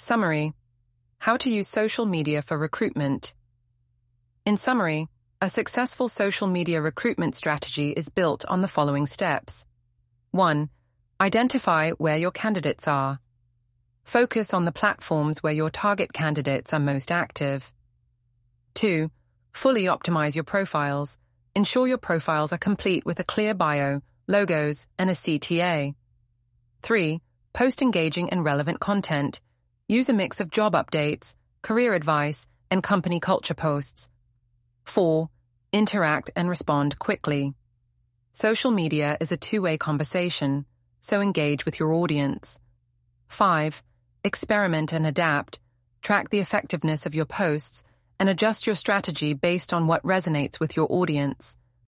Summary: how to use social media for recruitment. In summary, a successful social media recruitment strategy is built on the following steps. 1. Identify where your candidates are. Focus on the platforms where your target candidates are most active. 2. Fully optimize your profiles. Ensure your profiles are complete with a clear bio, logos, and a CTA. 3. Post engaging and relevant content. Use a mix of job updates, career advice, and company culture posts. 4. Interact and respond quickly. Social media is a two-way conversation, so engage with your audience. 5. Experiment and adapt. Track the effectiveness of your posts and adjust your strategy based on what resonates with your audience.